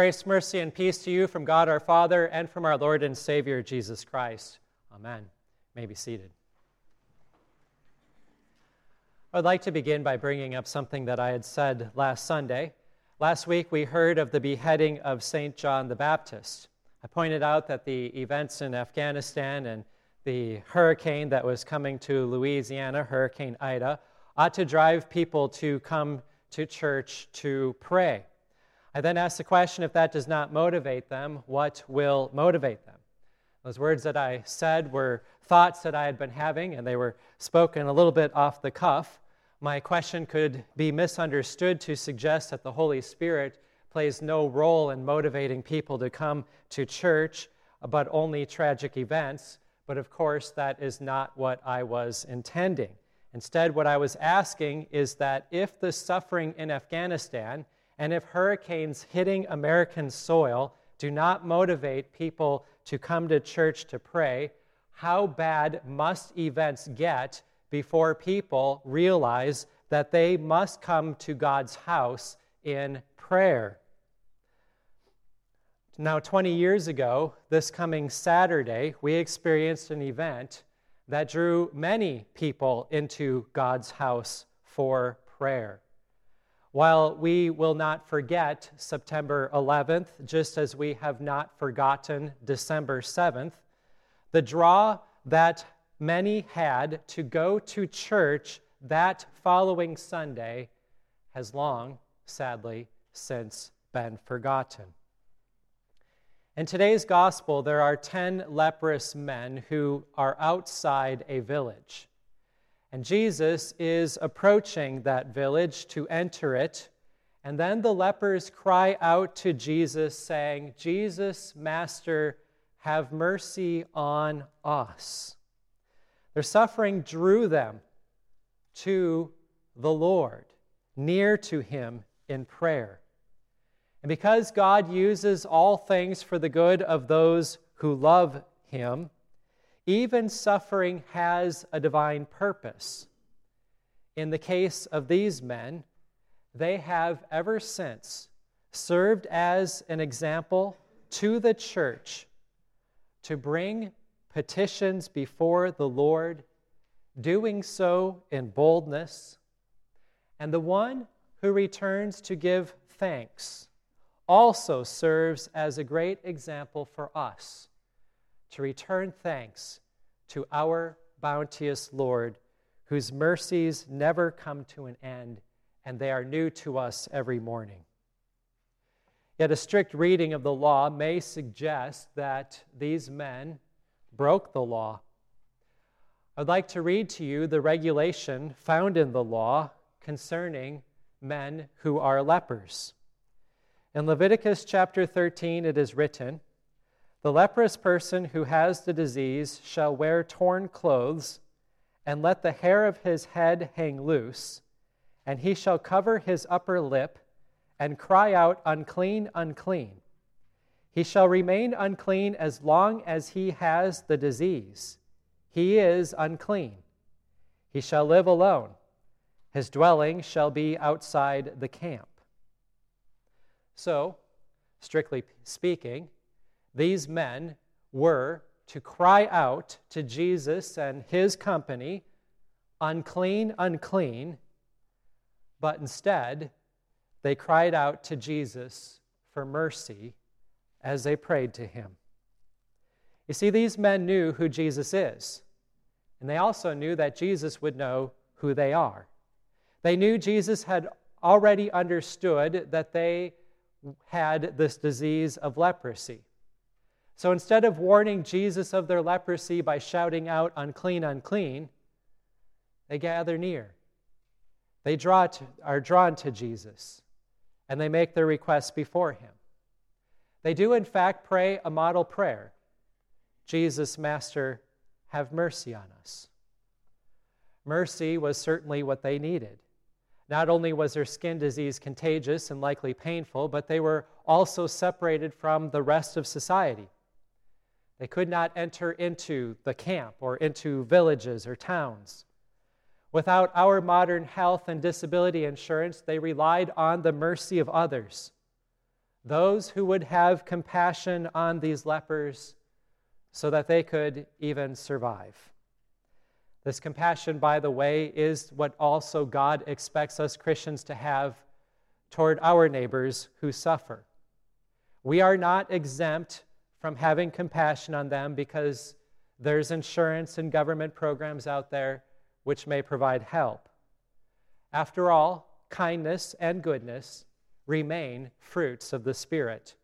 Grace, mercy, and peace to you from God our Father and from our Lord and Savior, Jesus Christ. Amen. You may be seated. I'd like to begin by bringing up something that I had said last Sunday. Last week we heard of the beheading of St. John the Baptist. I pointed out that the events in Afghanistan and the hurricane that was coming to Louisiana, Hurricane Ida, ought to drive people to come to church to pray. I then asked the question, if that does not motivate them, what will motivate them? Those words that I said were thoughts that I had been having, and they were spoken a little bit off the cuff. My question could be misunderstood to suggest that the Holy Spirit plays no role in motivating people to come to church, but only tragic events. But of course, that is not what I was intending. Instead, what I was asking is that if the suffering in Afghanistan and if hurricanes hitting American soil do not motivate people to come to church to pray, how bad must events get before people realize that they must come to God's house in prayer? Now, 20 years ago, this coming Saturday, we experienced an event that drew many people into God's house for prayer. While we will not forget September 11th, just as we have not forgotten December 7th, the draw that many had to go to church that following Sunday has long, sadly, since been forgotten. In today's gospel, there are 10 leprous men who are outside a village. And Jesus is approaching that village to enter it, and then the lepers cry out to Jesus, saying, "Jesus, Master, have mercy on us." Their suffering drew them to the Lord, near to Him in prayer. And because God uses all things for the good of those who love Him, even suffering has a divine purpose. In the case of these men, they have ever since served as an example to the church to bring petitions before the Lord, doing so in boldness. And the one who returns to give thanks also serves as a great example for us to return thanks to our bounteous Lord, whose mercies never come to an end, and they are new to us every morning. Yet a strict reading of the law may suggest that these men broke the law. I'd like to read to you the regulation found in the law concerning men who are lepers. In Leviticus chapter 13, it is written, "The leprous person who has the disease shall wear torn clothes, and let the hair of his head hang loose, and he shall cover his upper lip, and cry out, 'Unclean, unclean.' He shall remain unclean as long as he has the disease. He is unclean. He shall live alone. His dwelling shall be outside the camp." So, strictly speaking, these men were to cry out to Jesus and His company, "Unclean, unclean," but instead they cried out to Jesus for mercy as they prayed to Him. You see, these men knew who Jesus is, and they also knew that Jesus would know who they are. They knew Jesus had already understood that they had this disease of leprosy. So instead of warning Jesus of their leprosy by shouting out, "Unclean, unclean," they gather near. They are drawn to Jesus, and they make their requests before Him. They do, in fact, pray a model prayer, "Jesus, Master, have mercy on us." Mercy was certainly what they needed. Not only was their skin disease contagious and likely painful, but they were also separated from the rest of society. They could not enter into the camp or into villages or towns. Without our modern health and disability insurance, they relied on the mercy of others. those who would have compassion on these lepers so that they could even survive. This compassion, by the way, is what also God expects us Christians to have toward our neighbors who suffer. We are not exempt from having compassion on them because there's insurance and government programs out there which may provide help. After all, kindness and goodness remain fruits of the Spirit.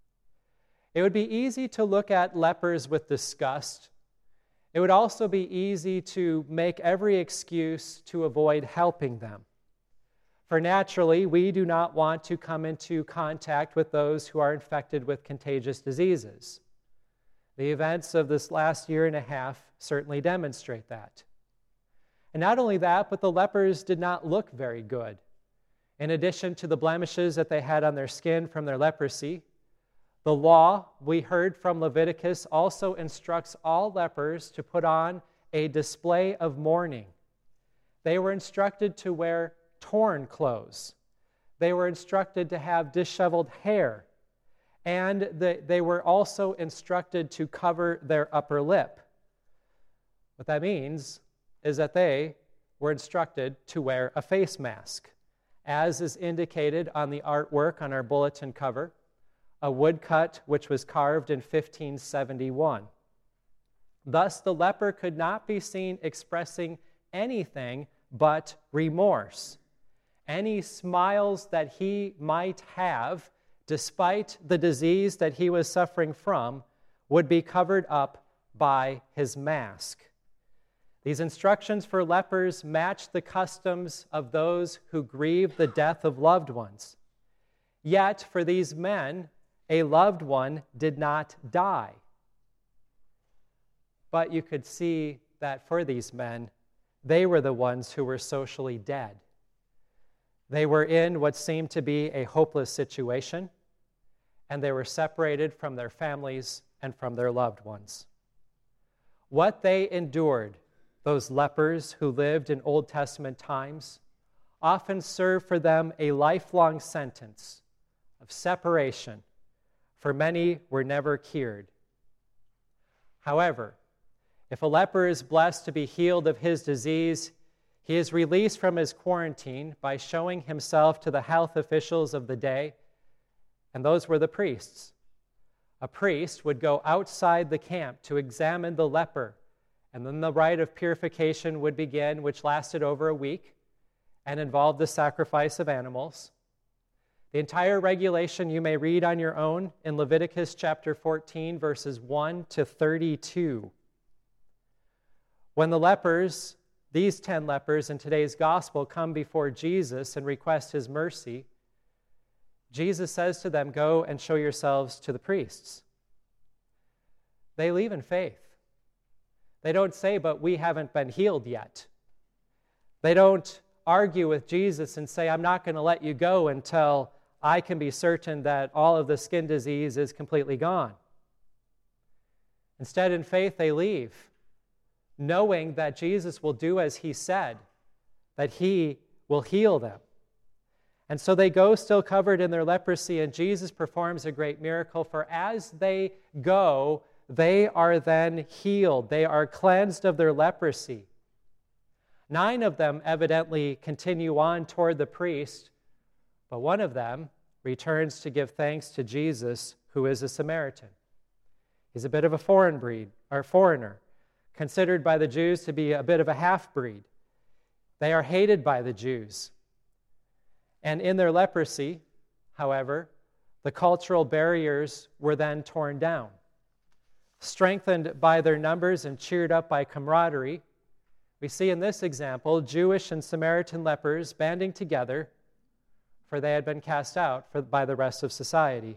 It would be easy to look at lepers with disgust. It would also be easy to make every excuse to avoid helping them. For naturally, we do not want to come into contact with those who are infected with contagious diseases. The events of this last year and a half certainly demonstrate that. And not only that, but the lepers did not look very good. In addition to the blemishes that they had on their skin from their leprosy, the law, we heard from Leviticus, also instructs all lepers to put on a display of mourning. They were instructed to wear torn clothes. They were instructed to have disheveled hair. And they were also instructed to cover their upper lip. What that means is that they were instructed to wear a face mask, as is indicated on the artwork on our bulletin cover, a woodcut which was carved in 1571. Thus, the leper could not be seen expressing anything but remorse. Any smiles that he might have, despite the disease that he was suffering from, would be covered up by his mask. These instructions for lepers match the customs of those who grieve the death of loved ones. Yet, for these men, a loved one did not die. But you could see that for these men, they were the ones who were socially dead. They were in what seemed to be a hopeless situation, and they were separated from their families and from their loved ones. What they endured, those lepers who lived in Old Testament times, often served for them a lifelong sentence of separation, for many were never cured. However, if a leper is blessed to be healed of his disease, he is released from his quarantine by showing himself to the health officials of the day, and those were the priests. A priest would go outside the camp to examine the leper, and then the rite of purification would begin, which lasted over a week and involved the sacrifice of animals. The entire regulation you may read on your own in Leviticus chapter 14, verses 1 to 32. When the lepers, these 10 lepers in today's gospel, come before Jesus and request his mercy, Jesus says to them, "Go and show yourselves to the priests." They leave in faith. They don't say, "But we haven't been healed yet." They don't argue with Jesus and say, "I'm not going to let you go until I can be certain that all of the skin disease is completely gone." Instead, in faith, they leave, knowing that Jesus will do as he said, that he will heal them. And so they go still covered in their leprosy, and Jesus performs a great miracle, for as they go, they are then healed. They are cleansed of their leprosy. 9 of them evidently continue on toward the priest, but one of them returns to give thanks to Jesus, who is a Samaritan. He's a bit of a foreigner, considered by the Jews to be a bit of a half-breed. They are hated by the Jews. And in their leprosy, however, the cultural barriers were then torn down. Strengthened by their numbers and cheered up by camaraderie, we see in this example Jewish and Samaritan lepers banding together, for they had been cast out by the rest of society.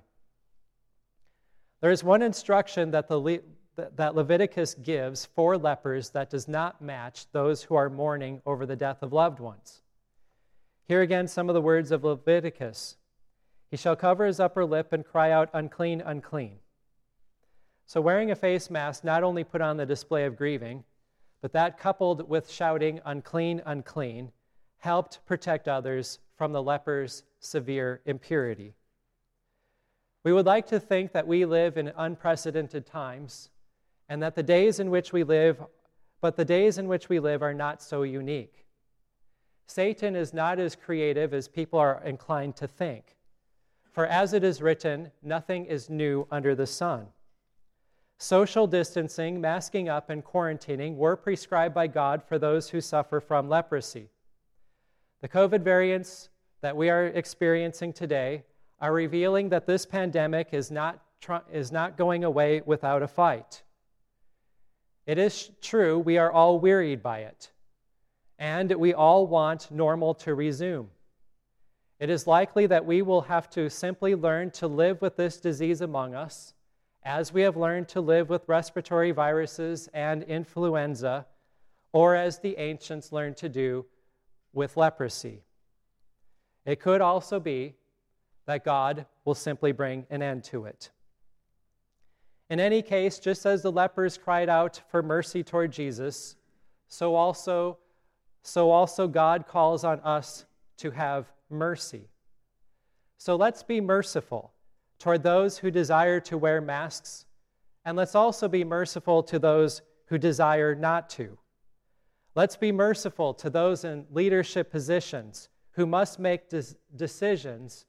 There is one instruction that Leviticus gives for lepers that does not match those who are mourning over the death of loved ones. Here again some of the words of Leviticus. "He shall cover his upper lip and cry out, 'Unclean, unclean.'" So wearing a face mask not only put on the display of grieving, but that coupled with shouting, "Unclean, unclean," helped protect others from the leper's severe impurity. We would like to think that we live in unprecedented times and that the days in which we live are not so unique. Satan is not as creative as people are inclined to think. For as it is written, nothing is new under the sun. Social distancing, masking up, and quarantining were prescribed by God for those who suffer from leprosy. The COVID variants that we are experiencing today are revealing that this pandemic is not going away without a fight. It is true we are all wearied by it, and we all want normal to resume. It is likely that we will have to simply learn to live with this disease among us, as we have learned to live with respiratory viruses and influenza, or as the ancients learned to do with leprosy. It could also be that God will simply bring an end to it. In any case, just as the lepers cried out for mercy toward Jesus, so also God calls on us to have mercy. So let's be merciful toward those who desire to wear masks, and let's also be merciful to those who desire not to. Let's be merciful to those in leadership positions who must make decisions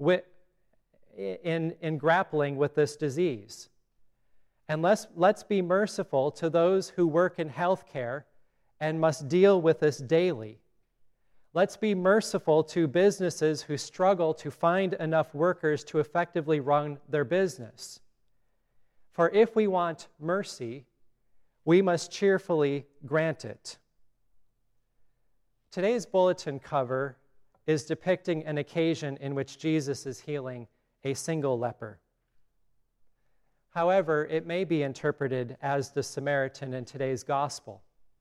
in grappling with this disease. And let's be merciful to those who work in healthcare and must deal with this daily. Let's be merciful to businesses who struggle to find enough workers to effectively run their business. For if we want mercy, we must cheerfully grant it. Today's bulletin cover is depicting an occasion in which Jesus is healing a single leper. However, it may be interpreted as the Samaritan in today's gospel.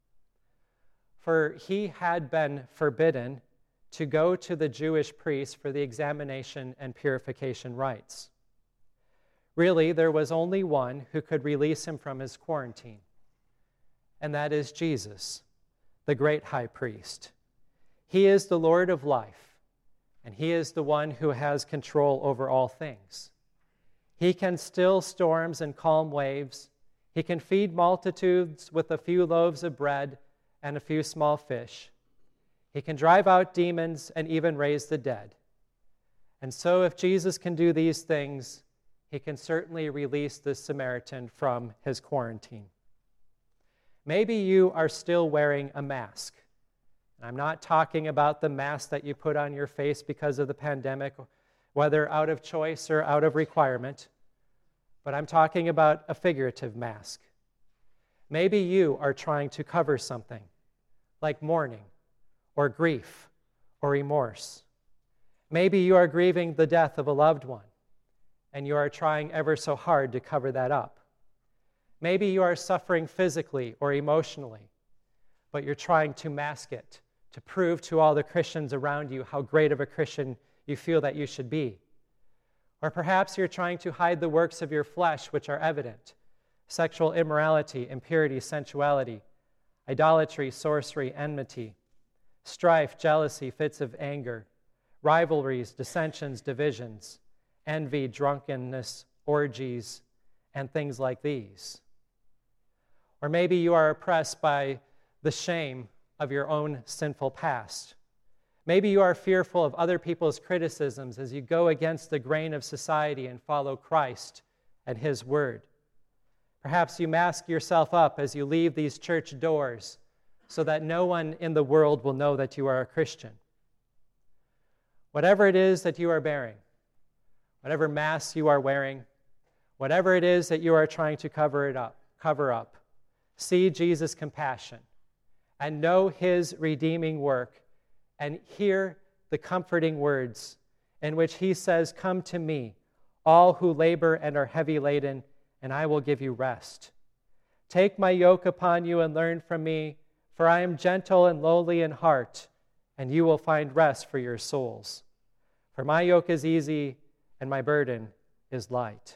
For he had been forbidden to go to the Jewish priest for the examination and purification rites. Really, there was only one who could release him from his quarantine, and that is Jesus, the great high priest. He is the Lord of life, and he is the one who has control over all things. He can still storms and calm waves. He can feed multitudes with a few loaves of bread and a few small fish. He can drive out demons and even raise the dead. And so if Jesus can do these things, he can certainly release this Samaritan from his quarantine. Maybe you are still wearing a mask. I'm not talking about the mask that you put on your face because of the pandemic, whether out of choice or out of requirement, but I'm talking about a figurative mask. Maybe you are trying to cover something, like mourning, or grief, or remorse. Maybe you are grieving the death of a loved one, and you are trying ever so hard to cover that up. Maybe you are suffering physically or emotionally, but you're trying to mask it, to prove to all the Christians around you how great of a Christian you feel that you should be. Or perhaps you're trying to hide the works of your flesh, which are evident: sexual immorality, impurity, sensuality, idolatry, sorcery, enmity, strife, jealousy, fits of anger, rivalries, dissensions, divisions, envy, drunkenness, orgies, and things like these. Or maybe you are oppressed by the shame of your own sinful past. Maybe you are fearful of other people's criticisms as you go against the grain of society and follow Christ and his word. Perhaps you mask yourself up as you leave these church doors so that no one in the world will know that you are a Christian. Whatever it is that you are bearing, whatever mask you are wearing, whatever it is that you are trying to cover up, see Jesus' compassion and know his redeeming work, and hear the comforting words in which he says, "Come to me, all who labor and are heavy laden, and I will give you rest. Take my yoke upon you and learn from me, for I am gentle and lowly in heart, and you will find rest for your souls. For my yoke is easy and my burden is light."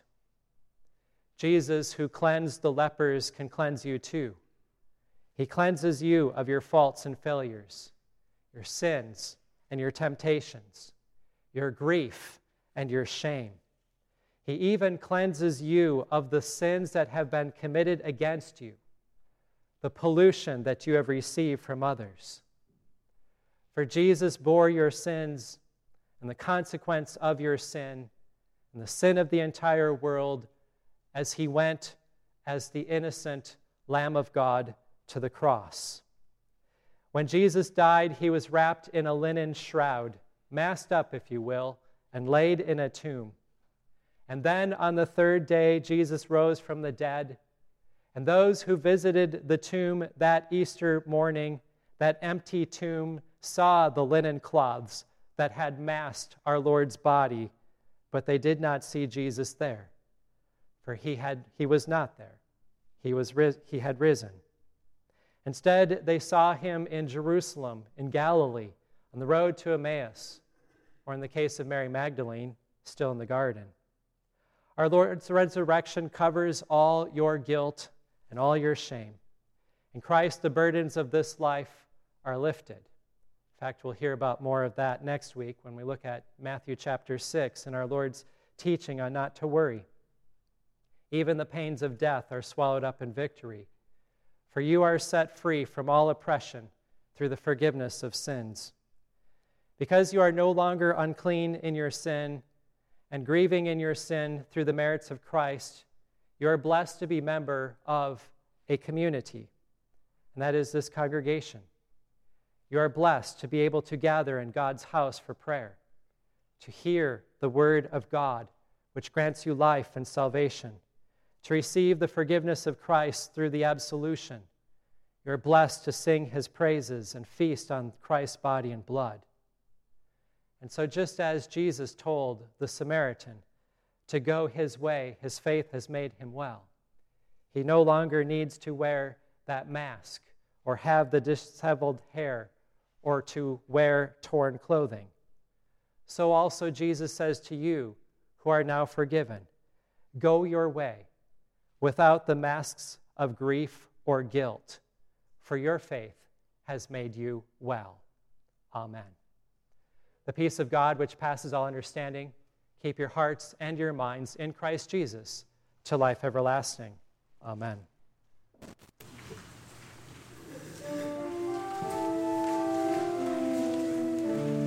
Jesus, who cleansed the lepers, can cleanse you too. He cleanses you of your faults and failures, your sins and your temptations, your grief and your shame. He even cleanses you of the sins that have been committed against you, the pollution that you have received from others. For Jesus bore your sins and the consequence of your sin and the sin of the entire world as he went as the innocent Lamb of God to the cross. When Jesus died, he was wrapped in a linen shroud, masked up, if you will, and laid in a tomb. And then on the third day, Jesus rose from the dead. And those who visited the tomb that Easter morning, that empty tomb, saw the linen cloths that had masked our Lord's body, but they did not see Jesus there, for he was not there. He had risen. Instead, they saw him in Jerusalem, in Galilee, on the road to Emmaus, or in the case of Mary Magdalene, still in the garden. Our Lord's resurrection covers all your guilt and all your shame. In Christ, the burdens of this life are lifted. In fact, we'll hear about more of that next week when we look at Matthew chapter 6 and our Lord's teaching on not to worry. Even the pains of death are swallowed up in victory. For you are set free from all oppression through the forgiveness of sins. Because you are no longer unclean in your sin and grieving in your sin through the merits of Christ, you are blessed to be member of a community, and that is this congregation. You are blessed to be able to gather in God's house for prayer, to hear the word of God, which grants you life and salvation, to receive the forgiveness of Christ through the absolution. You are blessed to sing his praises and feast on Christ's body and blood. And so just as Jesus told the Samaritan to go his way, his faith has made him well. He no longer needs to wear that mask or have the disheveled hair or to wear torn clothing. So also Jesus says to you who are now forgiven, go your way without the masks of grief or guilt, for your faith has made you well. Amen. The peace of God, which passes all understanding, keep your hearts and your minds in Christ Jesus to life everlasting. Amen.